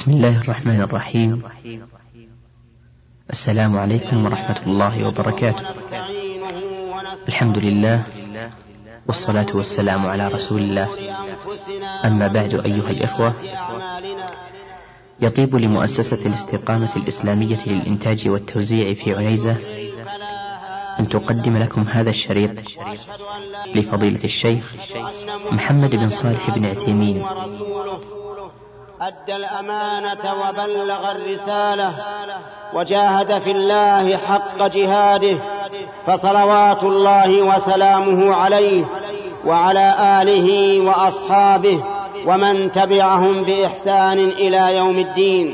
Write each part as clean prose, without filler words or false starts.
بسم الله الرحمن الرحيم. السلام عليكم ورحمة الله وبركاته. الحمد لله والصلاة والسلام على رسول الله. أما بعد، أيها الإخوة، يطيب لمؤسسة الاستقامة الإسلامية للإنتاج والتوزيع في عنيزة أن تقدم لكم هذا الشريط لفضيلة الشيخ محمد بن صالح بن عثيمين. أدى الأمانة وبلغ الرسالة وجاهد في الله حق جهاده، فصلوات الله وسلامه عليه وعلى آله وأصحابه ومن تبعهم بإحسان إلى يوم الدين.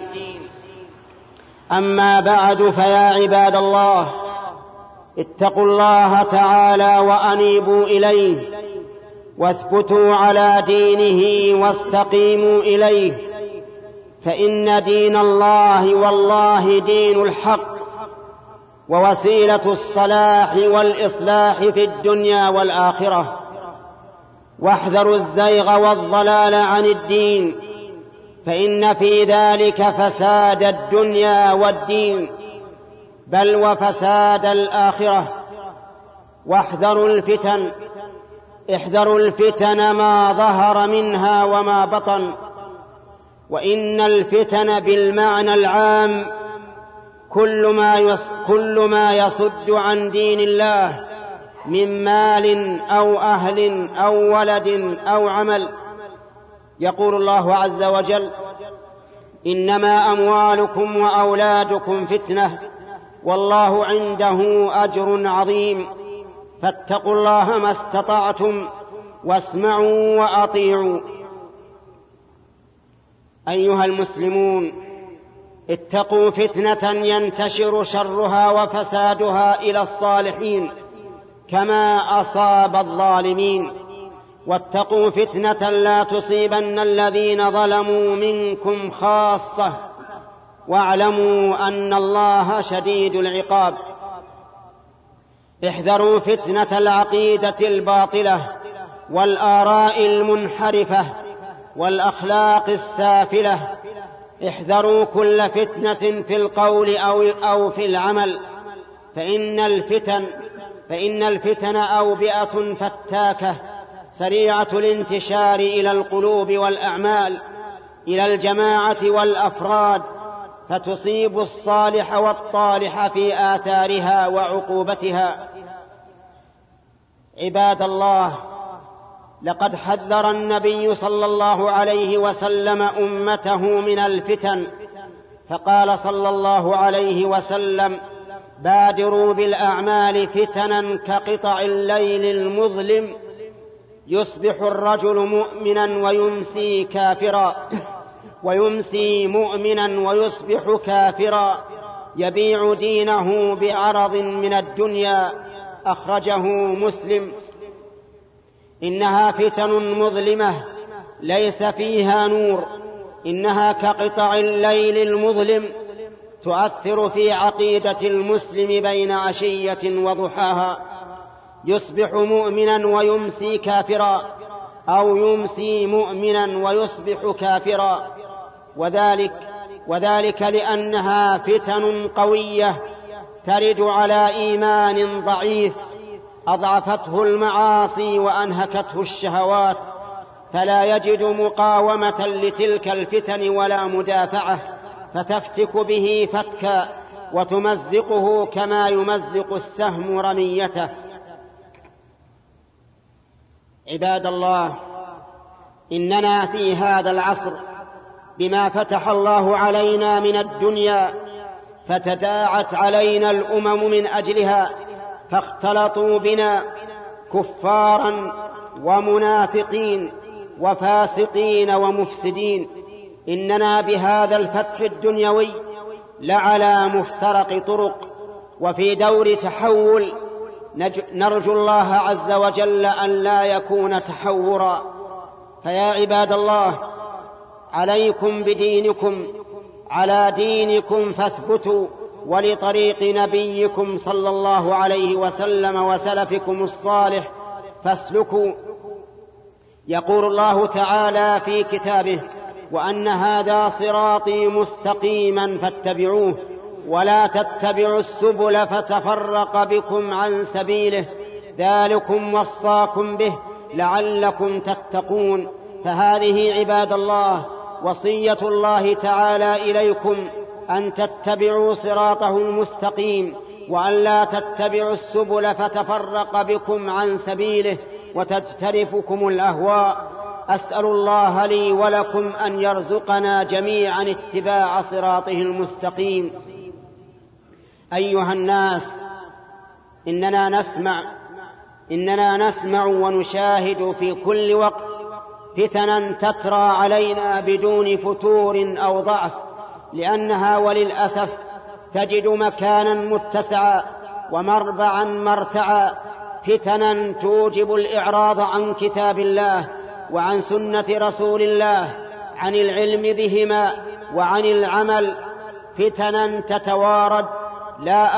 أما بعد، فيا عباد الله، اتقوا الله تعالى وأنيبوا إليه، واثبتوا على دينه واستقيموا إليه، فإن دين الله والله دين الحق ووسيلة الصلاح والإصلاح في الدنيا والآخرة. واحذروا الزيغ والضلال عن الدين، فإن في ذلك فساد الدنيا والدين، بل وفساد الآخرة. واحذروا الفتن، احذروا الفتن ما ظهر منها وما بطن، وإن الفتن بالمعنى العام كل ما يصد عن دين الله من مال أو أهل أو ولد أو عمل. يقول الله عز وجل: إنما أموالكم وأولادكم فتنة والله عنده أجر عظيم، فاتقوا الله ما استطعتم واسمعوا وأطيعوا. أيها المسلمون، اتقوا فتنة ينتشر شرها وفسادها إلى الصالحين كما أصاب الظالمين، واتقوا فتنة لا تصيبن الذين ظلموا منكم خاصة، واعلموا أن الله شديد العقاب. احذروا فتنة العقيدة الباطلة والآراء المنحرفة والأخلاق السافلة. احذروا كل فتنة في القول أو في العمل، فإن الفتن أوبئة فتاكة سريعة الانتشار إلى القلوب والأعمال، إلى الجماعة والأفراد، فتصيب الصالح والطالح في آثارها وعقوبتها. عباد الله، لقد حذر النبي صلى الله عليه وسلم أمته من الفتن، فقال صلى الله عليه وسلم: بادروا بالأعمال فتنا كقطع الليل المظلم، يصبح الرجل مؤمنا ويمسي كافرا، ويمسي مؤمنا ويصبح كافرا، يبيع دينه بعرض من الدنيا. أخرجه مسلم. إنها فتن مظلمة ليس فيها نور، إنها كقطع الليل المظلم، تؤثر في عقيدة المسلم بين عشية وضحاها، يصبح مؤمنا ويمسي كافرا، أو يمسي مؤمنا ويصبح كافرا، وذلك لأنها فتن قوية ترد على إيمان ضعيف أضعفته المعاصي وأنهكته الشهوات، فلا يجد مقاومة لتلك الفتن ولا مدافعة، فتفتك به فتكا وتمزقه كما يمزق السهم رميته. عباد الله، إننا في هذا العصر بما فتح الله علينا من الدنيا فتداعت علينا الأمم من أجلها، فاختلطوا بنا كفارا ومنافقين وفاسقين ومفسدين. إننا بهذا الفتح الدنيوي لعلى مفترق طرق وفي دور تحول، نرجو الله عز وجل أن لا يكون تحورا. فيا عباد الله، عليكم بدينكم، على دينكم فاثبتوا، ولطريق نبيكم صلى الله عليه وسلم وسلفكم الصالح فاسلكوا. يقول الله تعالى في كتابه: وأن هذا صراطي مستقيما فاتبعوه ولا تتبعوا السبل فتفرق بكم عن سبيله ذلكم وصاكم به لعلكم تتقون. فهذه عباد الله وصية الله تعالى إليكم أن تتبعوا صراطه المستقيم وأن لا تتبعوا السبل فتفرق بكم عن سبيله وتجترفكم الأهواء. أسأل الله لي ولكم أن يرزقنا جميعا اتباع صراطه المستقيم. أيها الناس، إننا نسمع ونشاهد في كل وقت فتنا تترى علينا بدون فتور أو ضعف، لأنها وللأسف تجد مكانا متسعا ومربعا مرتعا، فتنا توجب الإعراض عن كتاب الله وعن سنة رسول الله، عن العلم بهما وعن العمل، فتنا تتوارد. لا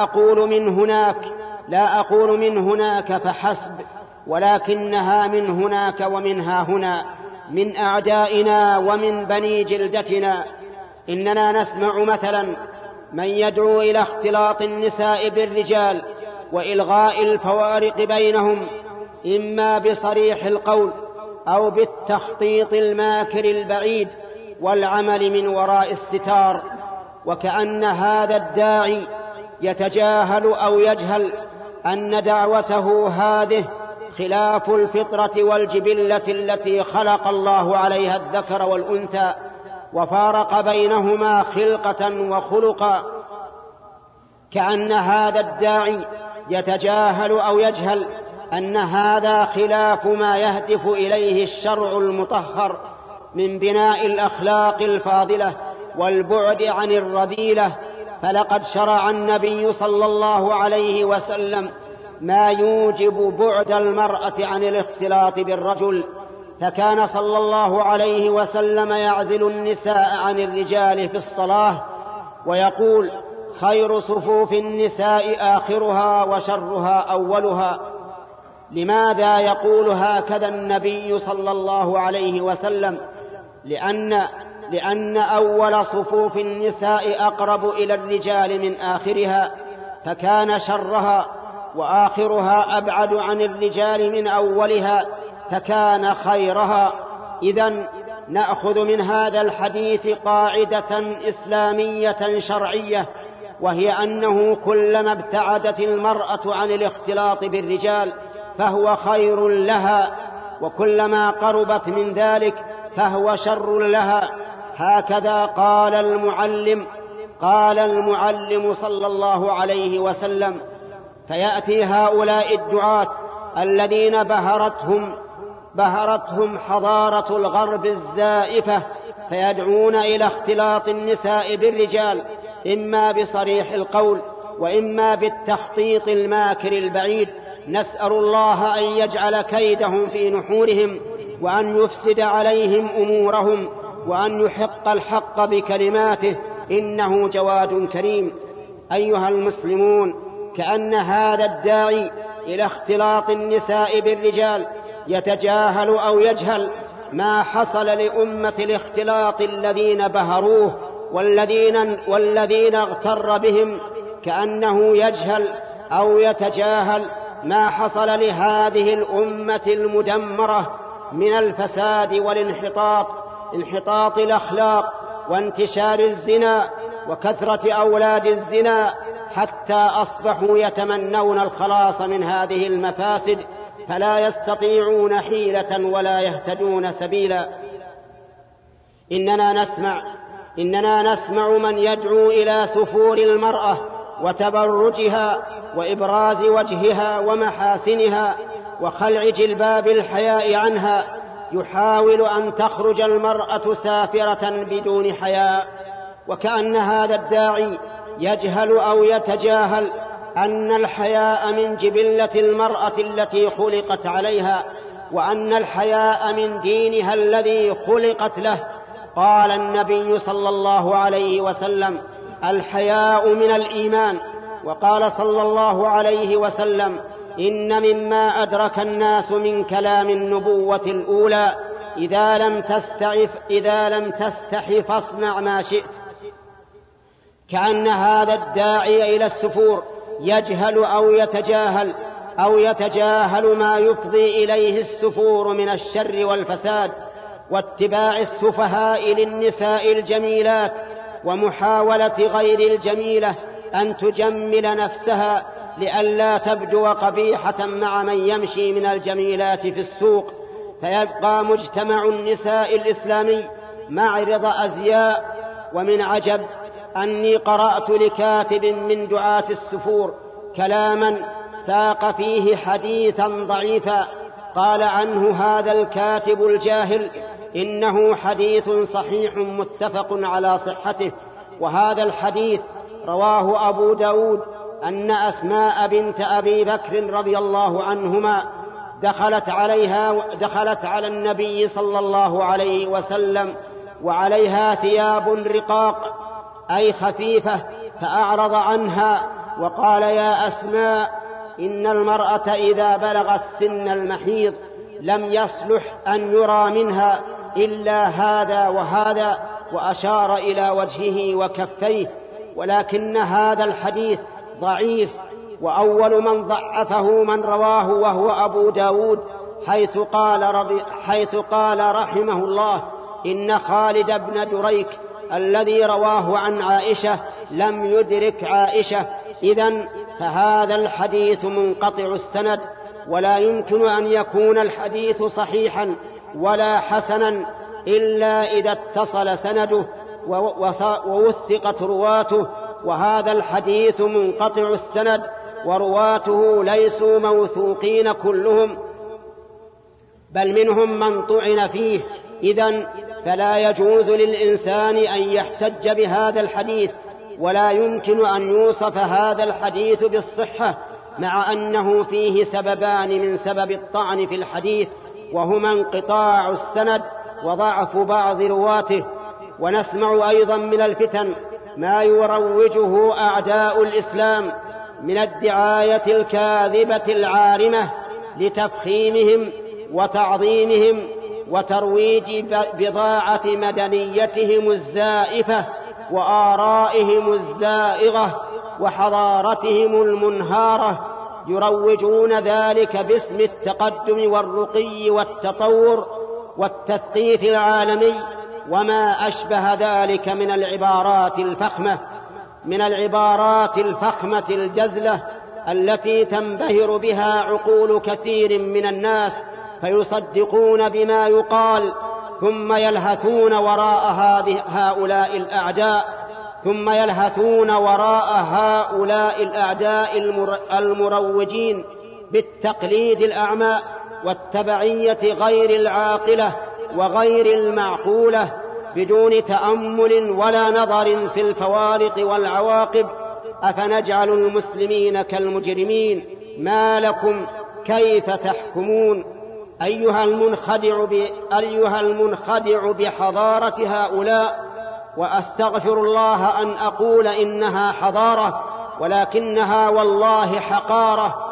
أقول من هناك فحسب، ولكنها من هناك ومنها هنا، من أعدائنا ومن بني جلدتنا. إننا نسمع مثلا من يدعو إلى اختلاط النساء بالرجال وإلغاء الفوارق بينهم، إما بصريح القول أو بالتخطيط الماكر البعيد والعمل من وراء الستار، وكأن هذا الداعي يتجاهل أو يجهل أن دعوته هذه خلاف الفطرة والجبلة التي خلق الله عليها الذكر والأنثى وفارق بينهما خلقة وخلقا. كأن هذا الداعي يتجاهل أو يجهل أن هذا خلاف ما يهدف إليه الشرع المطهر من بناء الأخلاق الفاضلة والبعد عن الرذيلة. فلقد شرع النبي صلى الله عليه وسلم ما يوجب بعد المرأة عن الاختلاط بالرجل، فكان صلى الله عليه وسلم يعزل النساء عن الرجال في الصلاة ويقول: خير صفوف النساء آخرها وشرها أولها. لماذا يقول هكذا النبي صلى الله عليه وسلم؟ لأن أول صفوف النساء أقرب إلى الرجال من آخرها، فكان شرها، وآخرها أبعد عن الرجال من أولها، فكان خيرها. إذن نأخذ من هذا الحديث قاعدة إسلامية شرعية، وهي أنه كلما ابتعدت المرأة عن الاختلاط بالرجال فهو خير لها، وكلما قربت من ذلك فهو شر لها. هكذا قال المعلم صلى الله عليه وسلم. فيأتي هؤلاء الدعاة الذين بهرتهم حضارة الغرب الزائفة فيدعون إلى اختلاط النساء بالرجال، إما بصريح القول وإما بالتخطيط الماكر البعيد. نسأل الله أن يجعل كيدهم في نحورهم، وأن يفسد عليهم أمورهم، وأن يحق الحق بكلماته، إنه جواد كريم. أيها المسلمون، كأن هذا الداعي إلى اختلاط النساء بالرجال يتجاهل أو يجهل ما حصل لأمة الاختلاط الذين بهروه والذين اغتر بهم، كأنه يجهل أو يتجاهل ما حصل لهذه الأمة المدمرة من الفساد والانحطاط، انحطاط الأخلاق وانتشار الزنا وكثرة أولاد الزنا، حتى أصبحوا يتمنون الخلاص من هذه المفاسد فلا يستطيعون حيلة ولا يهتدون سبيلا. إننا نسمع من يدعو إلى سفور المرأة وتبرجها وإبراز وجهها ومحاسنها وخلع جلباب الحياء عنها. يحاول أن تخرج المرأة سافرة بدون حياء، وكأن هذا الداعي يجهل أو يتجاهل أن الحياء من جبلة المرأة التي خلقت عليها، وأن الحياء من دينها الذي خلقت له. قال النبي صلى الله عليه وسلم: الحياء من الإيمان. وقال صلى الله عليه وسلم: إن مما أدرك الناس من كلام النبوة الأولى إذا لم تستح فاصنع ما شئت. كأن هذا الداعي إلى السفور يجهل أو يتجاهل ما يفضي إليه السفور من الشر والفساد واتباع السفهاء للنساء الجميلات ومحاولة غير الجميلة أن تجمل نفسها لئلا تبدو قبيحة مع من يمشي من الجميلات في السوق، فيبقى مجتمع النساء الإسلامي معرض أزياء. ومن عجب أني قرأت لكاتب من دعاة السفور كلاما ساق فيه حديثا ضعيفا، قال عنه هذا الكاتب الجاهل إنه حديث صحيح متفق على صحته. وهذا الحديث رواه أبو داود أن أسماء بنت أبي بكر رضي الله عنهما دخلت على النبي صلى الله عليه وسلم وعليها ثياب رقاق أي خفيفة، فأعرض عنها وقال: يا أسماء، إن المرأة إذا بلغت سن المحيض لم يصلح أن يرى منها إلا هذا وهذا، وأشار إلى وجهه وكفيه. ولكن هذا الحديث ضعيف، وأول من ضعفه من رواه وهو أبو داود، حيث قال رحمه الله: إن خالد بن دريك الذي رواه عن عائشة لم يدرك عائشة. إذن فهذا الحديث منقطع السند، ولا يمكن أن يكون الحديث صحيحا ولا حسنا إلا إذا اتصل سنده ووثقت رواته. وهذا الحديث منقطع السند ورواته ليسوا موثوقين كلهم، بل منهم من طعن فيه. إذن فلا يجوز للإنسان أن يحتج بهذا الحديث، ولا يمكن أن يوصف هذا الحديث بالصحة، مع أنه فيه سببان من سبب الطعن في الحديث، وهما انقطاع السند وضعف بعض رواته. ونسمع أيضا من الفتن ما يروجه أعداء الإسلام من الدعاية الكاذبة العارمة لتفخيمهم وتعظيمهم وترويج بضاعة مدنيتهم الزائفة وآرائهم الزائغة وحضارتهم المنهارة، يروجون ذلك باسم التقدم والرقي والتطور والتثقيف العالمي وما أشبه ذلك من العبارات الفخمة الجزلة التي تنبهر بها عقول كثير من الناس فيصدقون بما يقال، ثم يلهثون وراء هؤلاء الأعداء المروجين بالتقليد الأعمى والتبعية غير العاقلة وغير المعقولة، بدون تأمل ولا نظر في الفوارق والعواقب. أفنجعل المسلمين كالمجرمين؟ ما لكم كيف تحكمون؟ أيها المنخدع بحضارة هؤلاء، وأستغفر الله أن أقول إنها حضارة، ولكنها والله حقارة.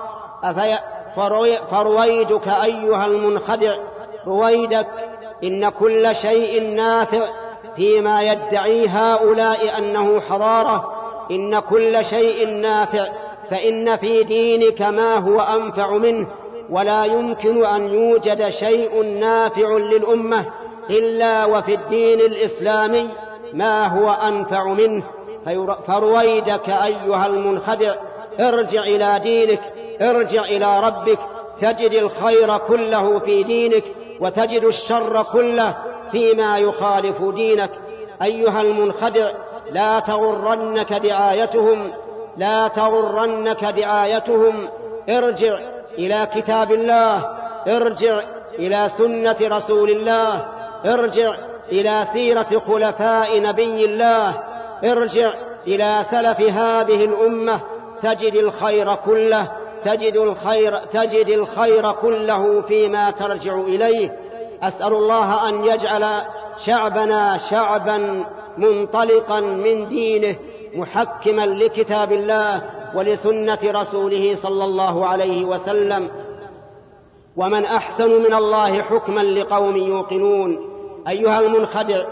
فرويدك أيها المنخدع، رويدك، إن كل شيء نافع فيما يدعي هؤلاء أنه حضارة، إن كل شيء نافع، فإن في دينك ما هو أنفع منه، ولا يمكن أن يوجد شيء نافع للأمة إلا وفي الدين الإسلامي ما هو أنفع منه. فرويدك أيها المنخدع، ارجع إلى دينك، ارجع إلى ربك، تجد الخير كله في دينك وتجد الشر كله فيما يخالف دينك. أيها المنخدع، لا تغرنك دعايتهم، ارجع إلى كتاب الله، ارجع إلى سنة رسول الله، ارجع إلى سيرة خلفاء نبي الله، ارجع إلى سلف هذه الأمة، تجد الخير كله فيما ترجع إليه. أسأل الله أن يجعل شعبنا شعبا منطلقا من دينه محكما لكتاب الله ولسنة رسوله صلى الله عليه وسلم. ومن أحسن من الله حكما لقوم يوقنون. أيها المنخدع،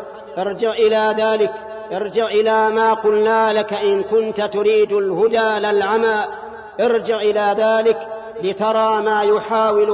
ارجع إلى ما قلنا لك إن كنت تريد الهدى لا العمى. ارجع إلى ذلك لترى ما يحاول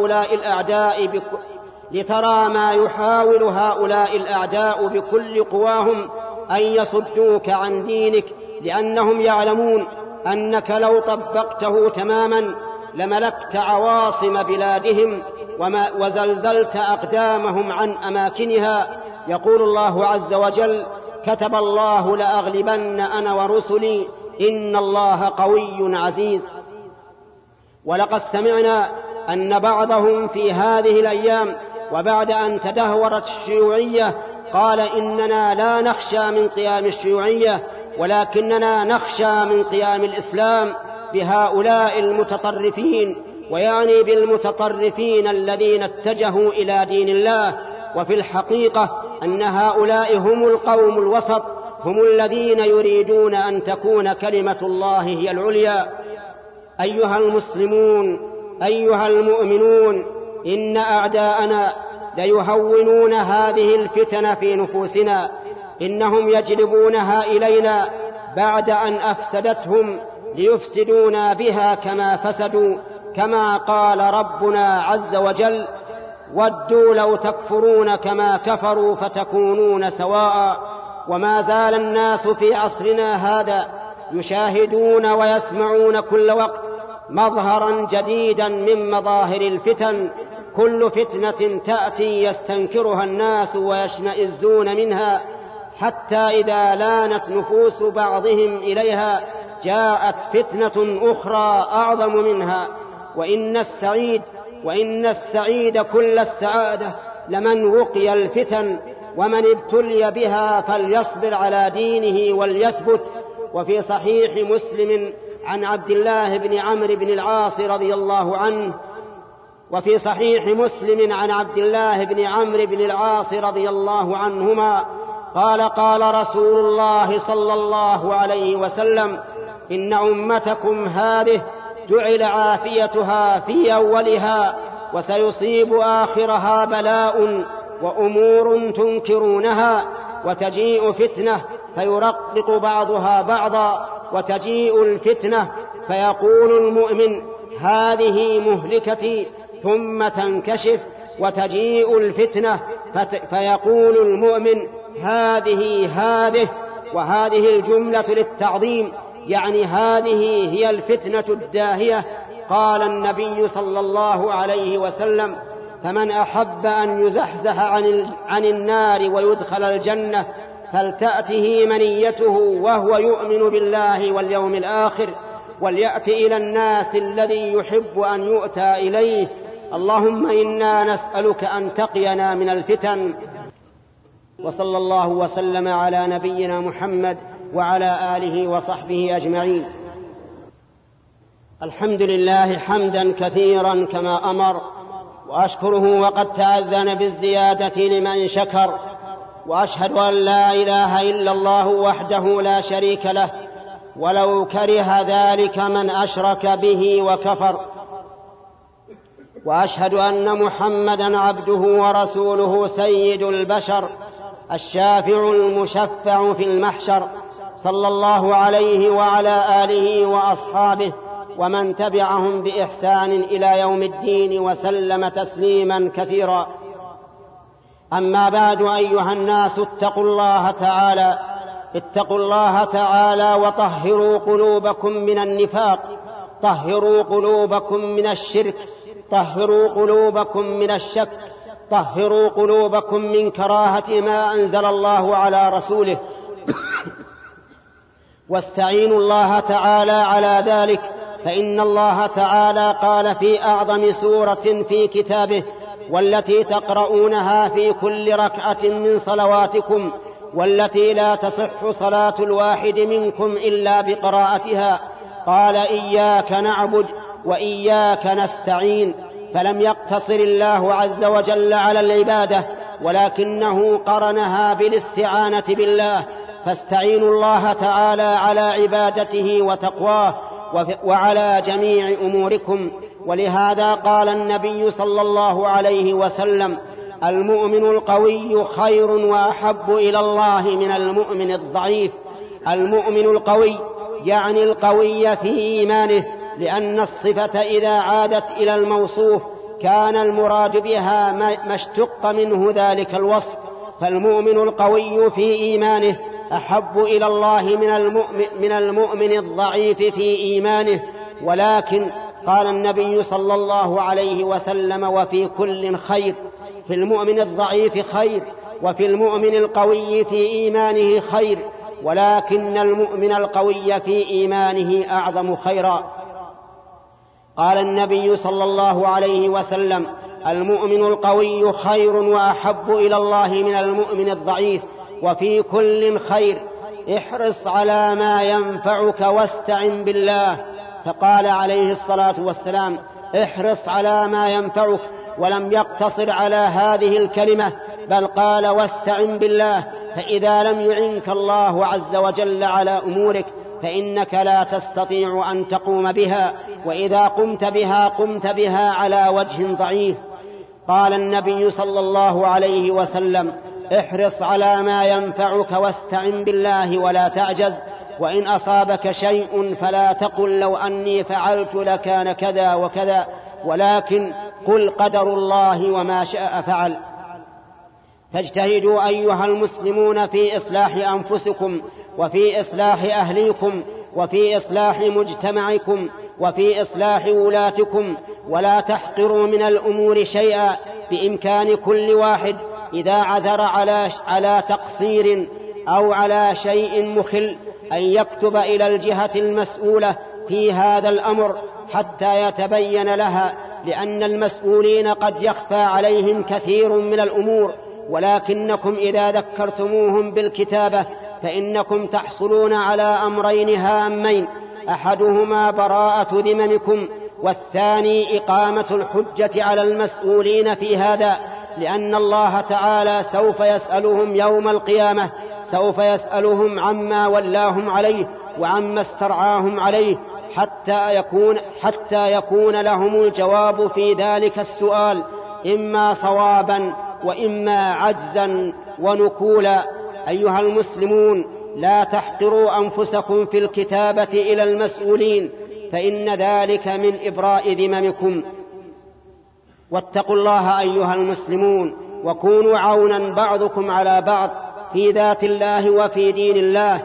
هؤلاء الأعداء بكل قواهم أن يصدوك عن دينك، لأنهم يعلمون أنك لو طبقته تماما لملكت عواصم بلادهم وزلزلت أقدامهم عن أماكنها. يقول الله عز وجل: كتب الله لأغلبن أنا ورسلي إن الله قوي عزيز. ولقد سمعنا أن بعضهم في هذه الأيام وبعد أن تدهورت الشيوعية قال: إننا لا نخشى من قيام الشيوعية، ولكننا نخشى من قيام الإسلام بهؤلاء المتطرفين، ويعني بالمتطرفين الذين اتجهوا إلى دين الله. وفي الحقيقة أن هؤلاء هم القوم الوسط، هم الذين يريدون أن تكون كلمة الله هي العليا. أيها المسلمون، أيها المؤمنون، إن أعداءنا ليهونون هذه الفتن في نفوسنا، إنهم يجلبونها إلينا بعد أن أفسدتهم ليفسدونا بها كما فسدوا، كما قال ربنا عز وجل: ودوا لو تكفرون كما كفروا فتكونون سواء. وما زال الناس في عصرنا هذا يشاهدون ويسمعون كل وقت مظهرا جديدا من مظاهر الفتن. كل فتنة تأتي يستنكرها الناس ويشمئزون منها، حتى إذا لانت نفوس بعضهم إليها جاءت فتنة أخرى أعظم منها. وإن السعيد كل السعادة لمن وقي الفتن، ومن ابتلي بها فليصبر على دينه وليثبت. وفي صحيح مسلم عن عبد الله بن عمرو بن العاص رضي الله عنهما قال: قال رسول الله صلى الله عليه وسلم: إن أمتكم هذه جعل عافيتها في أولها، وسيصيب آخرها بلاء وأمور تنكرونها، وتجيء فتنة فيرقق بعضها بعضا، وتجيء الفتنة فيقول المؤمن: هذه مهلكتي، ثم تنكشف، وتجيء الفتنة فيقول المؤمن: هذه. وهذه الجملة للتعظيم، يعني هذه هي الفتنة الداهية. قال النبي صلى الله عليه وسلم: فمن أحب أن يزحزح عن النار ويدخل الجنة فلتأته منيته وهو يؤمن بالله واليوم الآخر، وليأت إلى الناس الذي يحب أن يؤتى إليه. اللهم إنا نسألك أن تقينا من الفتن. وصلى الله وسلم على نبينا محمد وعلى آله وصحبه أجمعين. الحمد لله حمدا كثيرا كما أمر، وأشكره وقد تأذن بالزيادة لمن شكر، وأشهد أن لا إله إلا الله وحده لا شريك له، ولو كره ذلك من أشرك به وكفر. وأشهد أن محمدا عبده ورسوله سيد البشر، الشافع المشفع في المحشر، صلى الله عليه وعلى آله وأصحابه ومن تبعهم بإحسان إلى يوم الدين، وسلم تسليما كثيرا. أما بعد، أيها الناس، اتقوا الله تعالى وطهروا قلوبكم من النفاق، طهروا قلوبكم من الشرك، طهروا قلوبكم من الشك، طهروا قلوبكم من كراهة ما أنزل الله على رسوله واستعينوا الله تعالى على ذلك، فإن الله تعالى قال في أعظم سورة في كتابه: والتي تقرؤونها في كل ركعة من صلواتكم، والتي لا تصح صلاة الواحد منكم إلا بقراءتها. قال: إياك نعبد وإياك نستعين. فلم يقتصر الله عز وجل على العبادة، ولكنه قرنها بالاستعانة بالله. فاستعينوا الله تعالى على عبادته وتقواه وعلى جميع أموركم، ولهذا قال النبي صلى الله عليه وسلم: المؤمن القوي خير وأحب إلى الله من المؤمن الضعيف. المؤمن القوي يعني القوي في إيمانه، لأن الصفة إذا عادت إلى الموصوف كان المراد بها ما اشتق منه ذلك الوصف. فالمؤمن القوي في إيمانه أحب إلى الله من المؤمن الضعيف في إيمانه. ولكن قال النبي صلى الله عليه وسلم: وفي كل خير. في المؤمن الضعيف خير، وفي المؤمن القوي في إيمانه خير، ولكن المؤمن القوي في إيمانه أعظم خيرا. قال النبي صلى الله عليه وسلم: المؤمن القوي خير وأحب إلى الله من المؤمن الضعيف، وفي كل خير. احرص على ما ينفعك واستعن بالله. فقال عليه الصلاة والسلام: احرص على ما ينفعك، ولم يقتصر على هذه الكلمة، بل قال: واستعن بالله. فإذا لم يعنك الله عز وجل على أمورك فإنك لا تستطيع أن تقوم بها، وإذا قمت بها على وجه ضعيف. قال النبي صلى الله عليه وسلم: احرص على ما ينفعك واستعن بالله ولا تعجز، وإن أصابك شيء فلا تقل لو أني فعلت لكان كذا وكذا، ولكن قل قدر الله وما شاء فعل. فاجتهدوا أيها المسلمون في إصلاح أنفسكم، وفي إصلاح أهليكم، وفي إصلاح مجتمعكم، وفي إصلاح ولاتكم، ولا تحقروا من الأمور شيئا. بإمكان كل واحد إذا عثر على تقصير أو على شيء مخل أن يكتب إلى الجهة المسؤولة في هذا الأمر حتى يتبين لها، لأن المسؤولين قد يخفى عليهم كثير من الأمور، ولكنكم إذا ذكرتموهم بالكتابة فإنكم تحصلون على أمرين هامين: أحدهما براءة ذممكم، والثاني إقامة الحجة على المسؤولين في هذا، لأن الله تعالى سوف يسألهم يوم القيامة، سوف يسألهم عما ولاهم عليه وعما استرعاهم عليه، حتى يكون لهم الجواب في ذلك السؤال إما صوابا وإما عجزا ونكولا. أيها المسلمون، لا تحقروا أنفسكم في الكتابة إلى المسؤولين، فإن ذلك من إبراء ذممكم. واتقوا الله أيها المسلمون، وكونوا عونا بعضكم على بعض في ذات الله وفي دين الله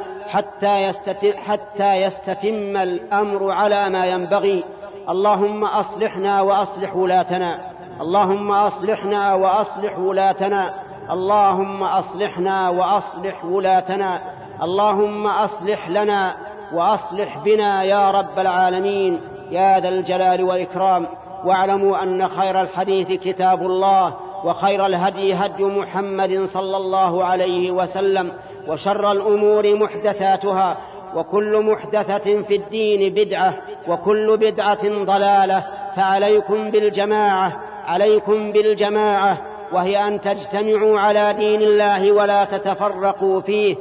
حتى يستتم الأمر على ما ينبغي. اللهم أصلحنا وأصلح ولاتنا، اللهم أصلحنا وأصلح ولاتنا، اللهم أصلحنا وأصلح ولاتنا، اللهم أصلح لنا وأصلح بنا يا رب العالمين يا ذا الجلال والإكرام. واعلموا أن خير الحديث كتاب الله، وخير الهدي هدي محمد صلى الله عليه وسلم، وشر الأمور محدثاتها، وكل محدثة في الدين بدعة، وكل بدعة ضلالة. فعليكم بالجماعة، عليكم بالجماعة، وهي أن تجتمعوا على دين الله ولا تتفرقوا فيه.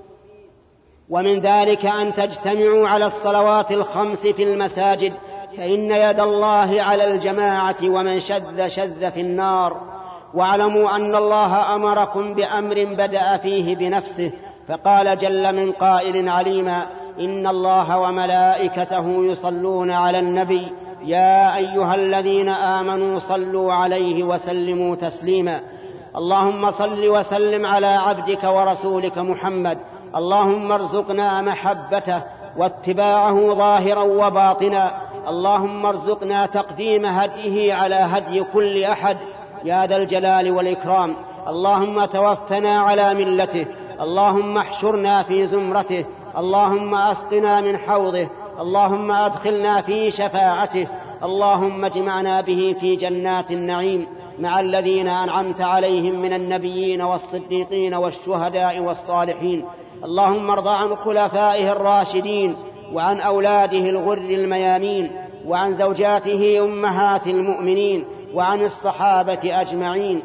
ومن ذلك أن تجتمعوا على الصلوات الخمس في المساجد، فإن يد الله على الجماعة، ومن شذ في النار. واعلموا أن الله أمركم بأمر بدأ فيه بنفسه، فقال جل من قائل عليما: إن الله وملائكته يصلون على النبي يا أيها الذين آمنوا صلوا عليه وسلموا تسليما. اللهم صل وسلم على عبدك ورسولك محمد. اللهم ارزقنا محبته واتباعه ظاهرا وباطنا. اللهم ارزقنا تقديم هديه على هدي كل أحد يا ذا الجلال والإكرام. اللهم توفنا على ملته، اللهم احشرنا في زمرته، اللهم أسقنا من حوضه، اللهم أدخلنا في شفاعته، اللهم اجمعنا به في جنات النعيم مع الذين أنعمت عليهم من النبيين والصديقين والشهداء والصالحين. اللهم ارض عن خلفائه الراشدين، وعن أولاده الغر الميامين، وعن زوجاته أمهات المؤمنين، وعن الصحابة أجمعين.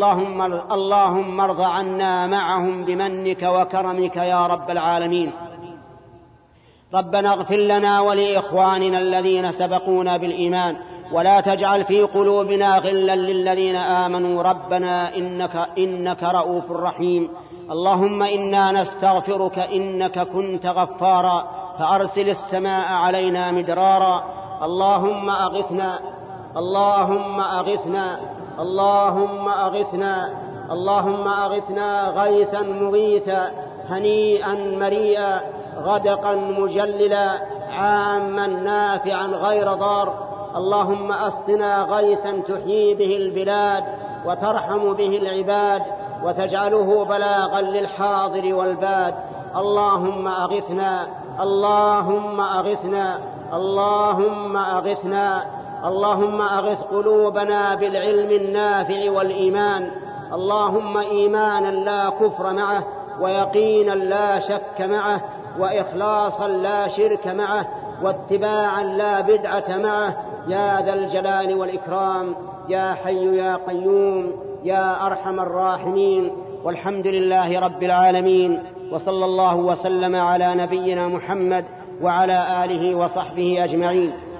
اللهم ارض عنا معهم بمنك وكرمك يا رب العالمين. ربنا اغفر لنا ولإخواننا الذين سبقونا بالإيمان، ولا تجعل في قلوبنا غلا للذين آمنوا ربنا إنك رؤوف رحيم. اللهم إنا نستغفرك إنك كنت غفارا فأرسل السماء علينا مدرارا. اللهم أغثنا اللهم أغثنا اللهم أغثنا اللهم أغثنا غيثا مغيثا هنيئا مريئا غدقا مجللا عاما نافعا غير ضار. اللهم أسقنا غيثا تحيي به البلاد وترحم به العباد وتجعله بلاغا للحاضر والباد. اللهم أغثنا اللهم أغثنا اللهم أغثنا اللهم أغث قلوبنا بالعلم النافع والإيمان. اللهم إيمانا لا كفر معه ويقينا لا شك معه وإخلاصا لا شرك معه واتباعا لا بدعة معه يا ذا الجلال والإكرام يا حي يا قيوم يا أرحم الراحمين. والحمد لله رب العالمين، وصلى الله وسلم على نبينا محمد وعلى آله وصحبه أجمعين.